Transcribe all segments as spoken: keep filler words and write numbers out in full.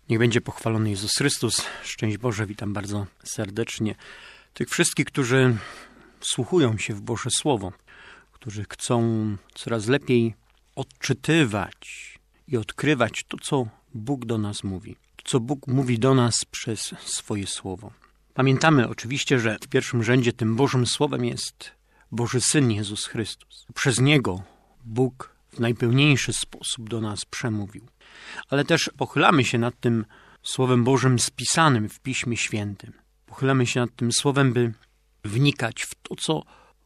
Niech będzie pochwalony Jezus Chrystus. Szczęść Boże, witam bardzo serdecznie tych wszystkich, którzy wsłuchują się w Boże Słowo, którzy chcą coraz lepiej odczytywać i odkrywać to, co Bóg do nas mówi, to, co Bóg mówi do nas przez swoje Słowo. Pamiętamy oczywiście, że w pierwszym rzędzie tym Bożym Słowem jest Boży Syn Jezus Chrystus. Przez Niego Bóg w najpełniejszy sposób do nas przemówił. Ale też pochylamy się nad tym Słowem Bożym spisanym w Piśmie Świętym. Pochylamy się nad tym Słowem, by wnikać w to, co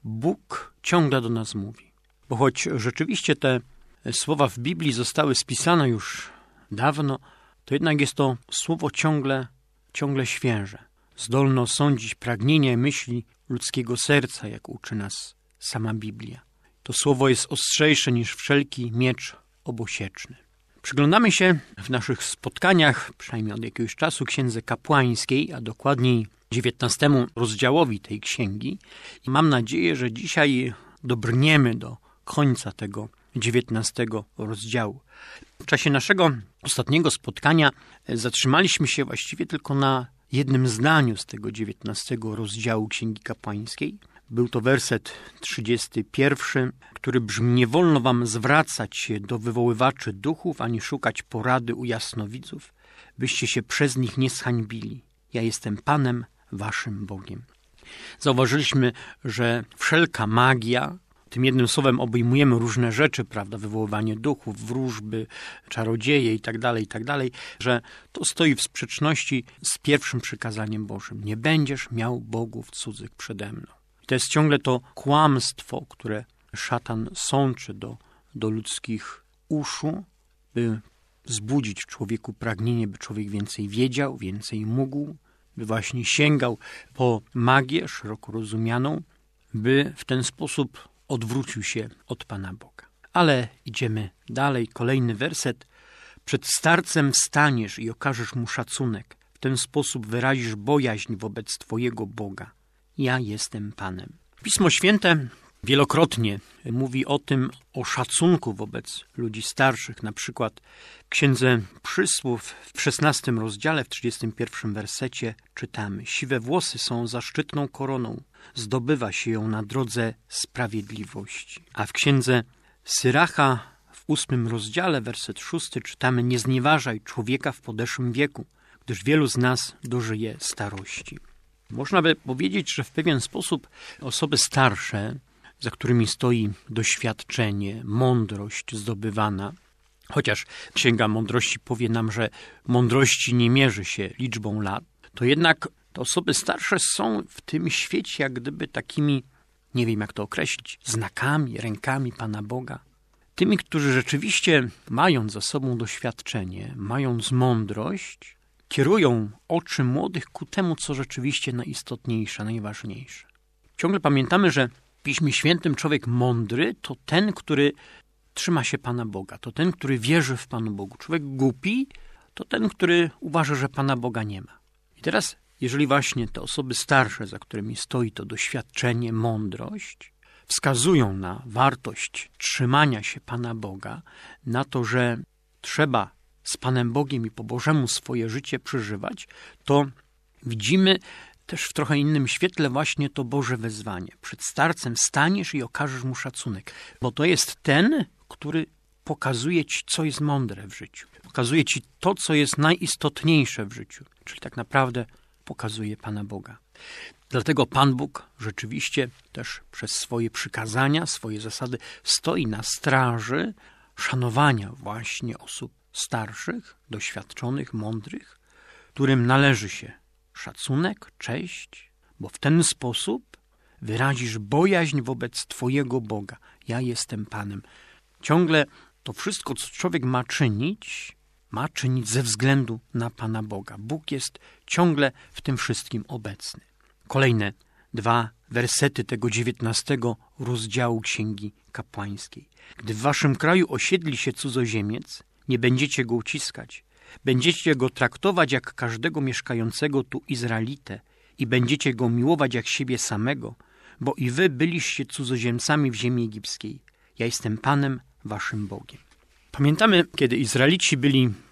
Bóg ciągle do nas mówi. Bo choć rzeczywiście te słowa w Biblii zostały spisane już dawno, to jednak jest to słowo ciągle, ciągle świeże. Zdolno sądzić pragnienia i myśli ludzkiego serca, jak uczy nas sama Biblia. To słowo jest ostrzejsze niż wszelki miecz obosieczny. Przyglądamy się w naszych spotkaniach, przynajmniej od jakiegoś czasu, Księdze Kapłańskiej, a dokładniej dziewiętnastemu rozdziałowi tej księgi. I mam nadzieję, że dzisiaj dobrniemy do końca tego dziewiętnastego rozdziału. W czasie naszego ostatniego spotkania zatrzymaliśmy się właściwie tylko na jednym zdaniu z tego dziewiętnastego rozdziału Księgi Kapłańskiej. Był to werset trzydziesty pierwszy, który brzmi: nie wolno wam zwracać się do wywoływaczy duchów, ani szukać porady u jasnowidzów, byście się przez nich nie zhańbili. Ja jestem Panem waszym Bogiem. Zauważyliśmy, że wszelka magia, tym jednym słowem obejmujemy różne rzeczy, prawda, wywoływanie duchów, wróżby, czarodzieje i tak dalej, i tak dalej, że to stoi w sprzeczności z pierwszym przykazaniem Bożym. Nie będziesz miał bogów cudzych przede mną. To jest ciągle to kłamstwo, które szatan sączy do, do ludzkich uszu, by wzbudzić w człowieku pragnienie, by człowiek więcej wiedział, więcej mógł, by właśnie sięgał po magię szeroko rozumianą, by w ten sposób odwrócił się od Pana Boga. Ale idziemy dalej. Kolejny werset. Przed starcem staniesz i okażesz mu szacunek. W ten sposób wyrazisz bojaźń wobec Twojego Boga. Ja jestem Panem. Pismo Święte wielokrotnie mówi o tym, o szacunku wobec ludzi starszych. Na przykład w Księdze Przysłów w szesnastym rozdziale, w trzydziestym pierwszym wersecie czytamy: siwe włosy są zaszczytną koroną, zdobywa się ją na drodze sprawiedliwości. A w Księdze Syracha w ósmym rozdziale, werset szósty czytamy: nie znieważaj człowieka w podeszłym wieku, gdyż wielu z nas dożyje starości. Można by powiedzieć, że w pewien sposób osoby starsze, za którymi stoi doświadczenie, mądrość zdobywana, chociaż Księga Mądrości powie nam, że mądrości nie mierzy się liczbą lat, to jednak te osoby starsze są w tym świecie jak gdyby takimi, nie wiem jak to określić, znakami, rękami Pana Boga. Tymi, którzy rzeczywiście mając za sobą doświadczenie, mając mądrość, kierują oczy młodych ku temu, co rzeczywiście najistotniejsze, najważniejsze. Ciągle pamiętamy, że w Piśmie Świętym człowiek mądry to ten, który trzyma się Pana Boga, to ten, który wierzy w Panu Bogu. Człowiek głupi to ten, który uważa, że Pana Boga nie ma. I teraz, jeżeli właśnie te osoby starsze, za którymi stoi to doświadczenie, mądrość, wskazują na wartość trzymania się Pana Boga, na to, że trzeba z Panem Bogiem i po Bożemu swoje życie przeżywać, to widzimy też w trochę innym świetle właśnie to Boże wezwanie. Przed starcem staniesz i okażesz mu szacunek, bo to jest ten, który pokazuje ci, co jest mądre w życiu. Pokazuje ci to, co jest najistotniejsze w życiu, czyli tak naprawdę pokazuje Pana Boga. Dlatego Pan Bóg rzeczywiście też przez swoje przykazania, swoje zasady stoi na straży szanowania właśnie osób starszych, doświadczonych, mądrych, którym należy się szacunek, cześć, bo w ten sposób wyrazisz bojaźń wobec Twojego Boga. Ja jestem Panem. Ciągle to wszystko, co człowiek ma czynić, ma czynić ze względu na Pana Boga. Bóg jest ciągle w tym wszystkim obecny. Kolejne dwa wersety tego dziewiętnastego rozdziału Księgi Kapłańskiej. Gdy w waszym kraju osiedli się cudzoziemiec, nie będziecie go uciskać. Będziecie go traktować jak każdego mieszkającego tu Izraelitę i będziecie go miłować jak siebie samego, bo i wy byliście cudzoziemcami w ziemi egipskiej. Ja jestem Panem waszym Bogiem. Pamiętamy, kiedy Izraelici byli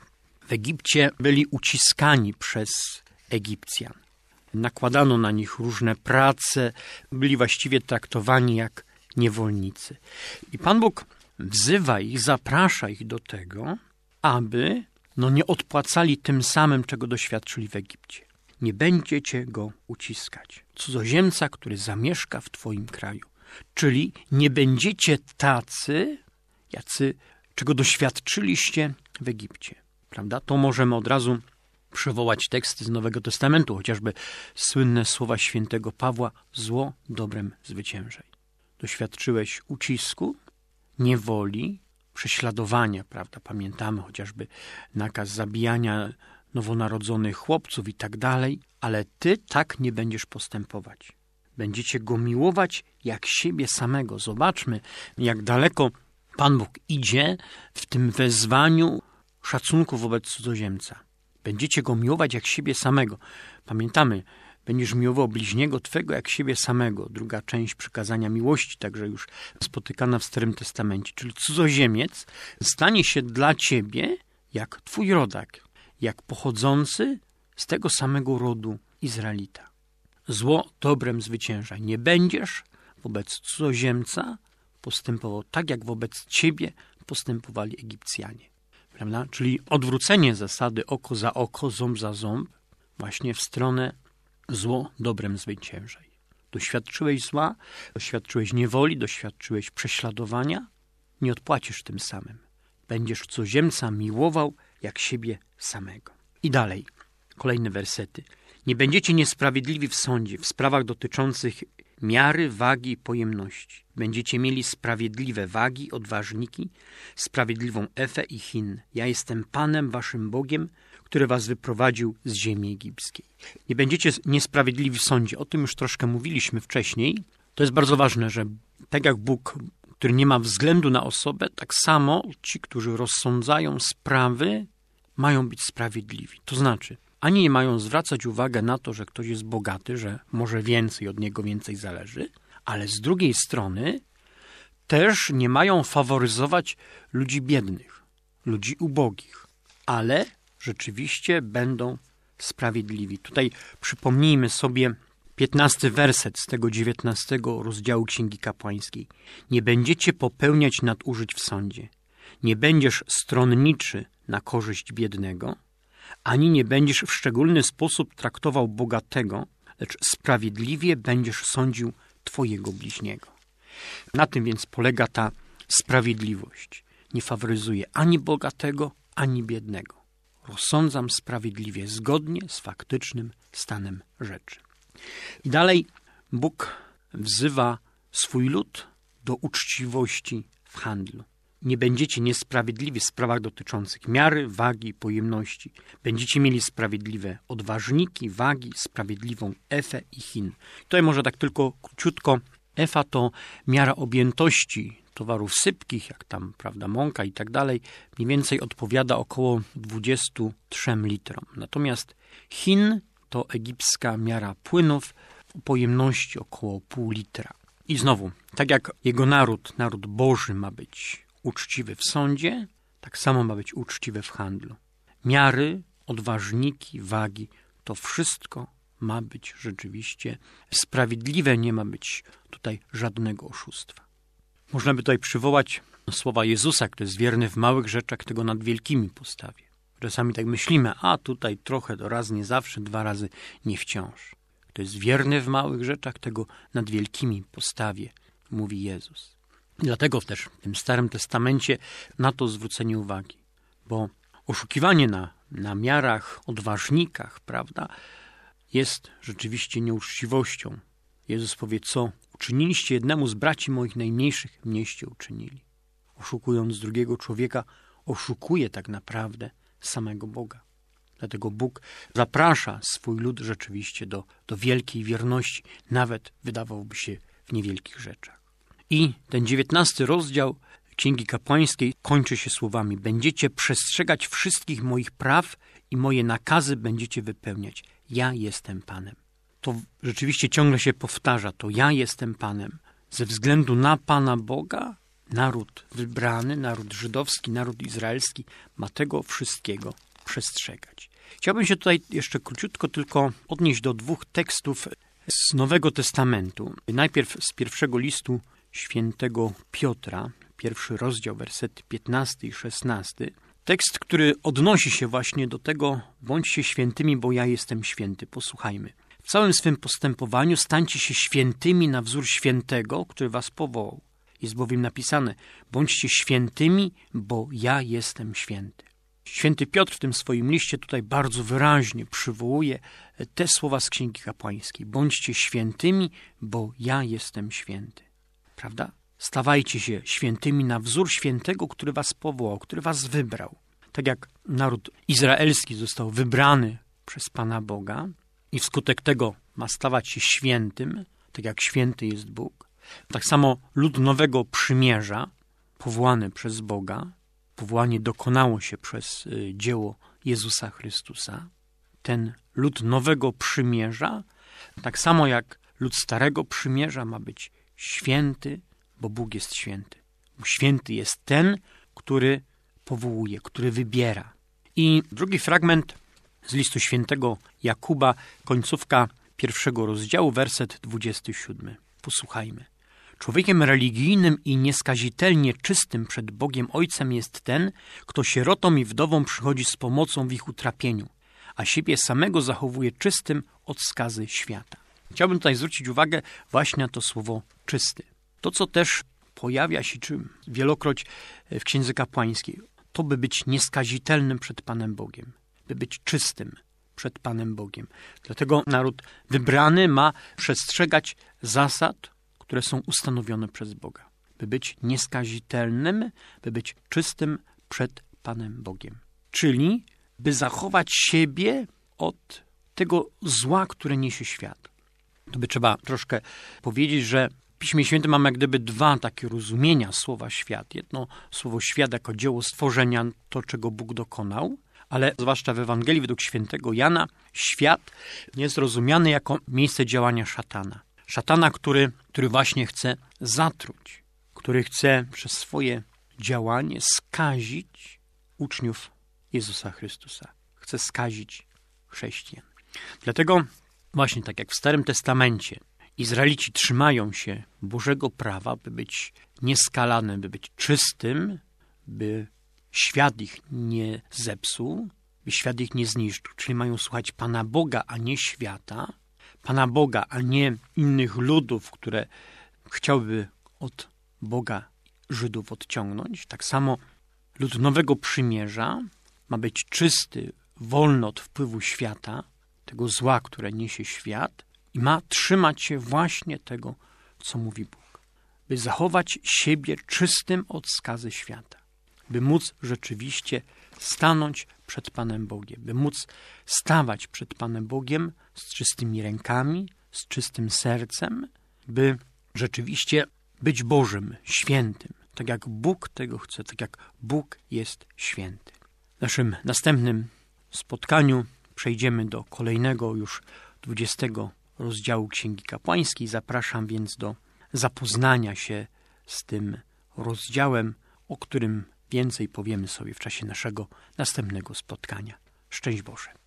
w Egipcie byli uciskani przez Egipcjan. Nakładano na nich różne prace, byli właściwie traktowani jak niewolnicy. I Pan Bóg wzywa ich, zaprasza ich do tego, aby no, nie odpłacali tym samym, czego doświadczyli w Egipcie. Nie będziecie go uciskać. Cudzoziemca, który zamieszka w twoim kraju. Czyli nie będziecie tacy, jacy, czego doświadczyliście w Egipcie. Prawda? To możemy od razu przywołać teksty z Nowego Testamentu, chociażby słynne słowa świętego Pawła: zło dobrem zwyciężaj. Doświadczyłeś ucisku, niewoli, prześladowania, prawda? Pamiętamy chociażby nakaz zabijania nowonarodzonych chłopców i tak dalej, ale ty tak nie będziesz postępować. Będziecie go miłować jak siebie samego. Zobaczmy, jak daleko Pan Bóg idzie w tym wezwaniu szacunku wobec cudzoziemca. Będziecie go miłować jak siebie samego. Pamiętamy, będziesz miłował bliźniego twego jak siebie samego. Druga część przykazania miłości, także już spotykana w Starym Testamencie. Czyli cudzoziemiec stanie się dla ciebie jak twój rodak, jak pochodzący z tego samego rodu Izraelita. Zło dobrem zwycięża. Nie będziesz wobec cudzoziemca postępował tak, jak wobec ciebie postępowali Egipcjanie. Prawda? Czyli odwrócenie zasady oko za oko, ząb za ząb, właśnie w stronę zło dobrem zwyciężaj. Doświadczyłeś zła, doświadczyłeś niewoli, doświadczyłeś prześladowania, nie odpłacisz tym samym. Będziesz cudzoziemca miłował jak siebie samego. I dalej, kolejne wersety. Nie będziecie niesprawiedliwi w sądzie, w sprawach dotyczących miary, wagi i pojemności. Będziecie mieli sprawiedliwe wagi, odważniki, sprawiedliwą efę i hin. Ja jestem Panem waszym Bogiem, który was wyprowadził z ziemi egipskiej. Nie będziecie niesprawiedliwi w sądzie. O tym już troszkę mówiliśmy wcześniej. To jest bardzo ważne, że tak jak Bóg, który nie ma względu na osobę, tak samo ci, którzy rozsądzają sprawy, mają być sprawiedliwi. To znaczy, ani nie mają zwracać uwagi na to, że ktoś jest bogaty, że może więcej, od niego więcej zależy, ale z drugiej strony też nie mają faworyzować ludzi biednych, ludzi ubogich, ale rzeczywiście będą sprawiedliwi. Tutaj przypomnijmy sobie piętnasty werset z tego dziewiętnastego rozdziału Księgi Kapłańskiej. Nie będziecie popełniać nadużyć w sądzie. Nie będziesz stronniczy na korzyść biednego, ani nie będziesz w szczególny sposób traktował bogatego, lecz sprawiedliwie będziesz sądził twojego bliźniego. Na tym więc polega ta sprawiedliwość. Nie faworyzuje ani bogatego, ani biednego. Rozsądzam sprawiedliwie, zgodnie z faktycznym stanem rzeczy. I dalej Bóg wzywa swój lud do uczciwości w handlu. Nie będziecie niesprawiedliwi w sprawach dotyczących miary, wagi i pojemności. Będziecie mieli sprawiedliwe odważniki, wagi, sprawiedliwą efę i hin. Tutaj może tak tylko króciutko. Efa to miara objętości towarów sypkich, jak tam, prawda, mąka i tak dalej. Mniej więcej odpowiada około dwudziestu trzem litrom. Natomiast hin to egipska miara płynów o pojemności około pół litra. I znowu, tak jak jego naród, naród Boży ma być uczciwy w sądzie, tak samo ma być uczciwy w handlu. Miary, odważniki, wagi, to wszystko ma być rzeczywiście sprawiedliwe, nie ma być tutaj żadnego oszustwa. Można by tutaj przywołać słowa Jezusa, który jest wierny w małych rzeczach, tego nad wielkimi postawi. Czasami tak myślimy, a tutaj trochę, to raz nie zawsze, dwa razy nie wciąż. Kto jest wierny w małych rzeczach, tego nad wielkimi postawie, mówi Jezus. Dlatego też w tym Starym Testamencie na to zwrócenie uwagi, bo oszukiwanie na, na miarach, odważnikach, prawda, jest rzeczywiście nieuczciwością. Jezus powie, co uczyniliście jednemu z braci moich najmniejszych, mnieście uczynili. Oszukując drugiego człowieka, oszukuje tak naprawdę samego Boga. Dlatego Bóg zaprasza swój lud rzeczywiście do, do wielkiej wierności, nawet wydawałoby się w niewielkich rzeczach. I ten dziewiętnasty rozdział Księgi Kapłańskiej kończy się słowami: będziecie przestrzegać wszystkich moich praw i moje nakazy będziecie wypełniać. Ja jestem Panem. To rzeczywiście ciągle się powtarza, to ja jestem Panem. Ze względu na Pana Boga naród wybrany, naród żydowski, naród izraelski ma tego wszystkiego przestrzegać. Chciałbym się tutaj jeszcze króciutko tylko odnieść do dwóch tekstów z Nowego Testamentu. Najpierw z pierwszego listu świętego Piotra, pierwszy rozdział, wersety piętnasty i szesnasty. Tekst, który odnosi się właśnie do tego: bądźcie świętymi, bo ja jestem święty. Posłuchajmy. W całym swym postępowaniu stańcie się świętymi na wzór świętego, który was powołał. Jest bowiem napisane: bądźcie świętymi, bo ja jestem święty. Święty Piotr w tym swoim liście tutaj bardzo wyraźnie przywołuje te słowa z Księgi Kapłańskiej. Bądźcie świętymi, bo ja jestem święty. Prawda? Stawajcie się świętymi na wzór świętego, który was powołał, który was wybrał. Tak jak naród izraelski został wybrany przez Pana Boga i wskutek tego ma stawać się świętym, tak jak święty jest Bóg. Tak samo lud Nowego Przymierza, powołany przez Boga, powołanie dokonało się przez y, dzieło Jezusa Chrystusa. Ten lud Nowego Przymierza, tak samo jak lud Starego Przymierza, ma być święty, bo Bóg jest święty. Święty jest ten, który powołuje, który wybiera. I drugi fragment z listu świętego Jakuba, końcówka pierwszego rozdziału, werset dwudziesty siódmy. Posłuchajmy. Człowiekiem religijnym i nieskazitelnie czystym przed Bogiem Ojcem jest ten, kto sierotom i wdowom przychodzi z pomocą w ich utrapieniu, a siebie samego zachowuje czystym od skazy świata. Chciałbym tutaj zwrócić uwagę właśnie na to słowo czysty. To, co też pojawia się czy wielokroć w Księdze Kapłańskiej, to by być nieskazitelnym przed Panem Bogiem, by być czystym przed Panem Bogiem. Dlatego naród wybrany ma przestrzegać zasad, które są ustanowione przez Boga, by być nieskazitelnym, by być czystym przed Panem Bogiem. Czyli by zachować siebie od tego zła, które niesie świat. To by trzeba troszkę powiedzieć, że w Piśmie Świętym mamy jak gdyby dwa takie rozumienia słowa świat. Jedno słowo świat jako dzieło stworzenia, to czego Bóg dokonał, ale zwłaszcza w Ewangelii według świętego Jana świat jest rozumiany jako miejsce działania szatana. Szatana, który, który właśnie chce zatruć, który chce przez swoje działanie skazić uczniów Jezusa Chrystusa. Chce skazić chrześcijan. Dlatego właśnie tak jak w Starym Testamencie Izraelici trzymają się Bożego prawa, by być nieskalanym, by być czystym, by świat ich nie zepsuł, by świat ich nie zniszczył. Czyli mają słuchać Pana Boga, a nie świata, Pana Boga, a nie innych ludów, które chciałyby od Boga Żydów odciągnąć. Tak samo lud Nowego Przymierza ma być czysty, wolny od wpływu świata, tego zła, które niesie świat, i ma trzymać się właśnie tego, co mówi Bóg. By zachować siebie czystym od skazy świata. By móc rzeczywiście stanąć przed Panem Bogiem. By móc stawać przed Panem Bogiem z czystymi rękami, z czystym sercem. By rzeczywiście być Bożym, świętym. Tak jak Bóg tego chce, tak jak Bóg jest święty. W naszym następnym spotkaniu przejdziemy do kolejnego już dwudziestego rozdziału Księgi Kapłańskiej. Zapraszam więc do zapoznania się z tym rozdziałem, o którym więcej powiemy sobie w czasie naszego następnego spotkania. Szczęść Boże.